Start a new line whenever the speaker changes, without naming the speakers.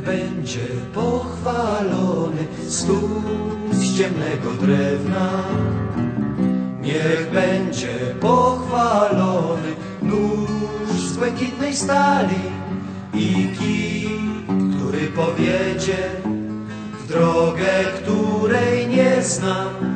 będzie pochwalony stół z ciemnego drewna. Niech będzie pochwalony nóż z błękitnej stali i kij, który powiedzie w drogę, której nie znam.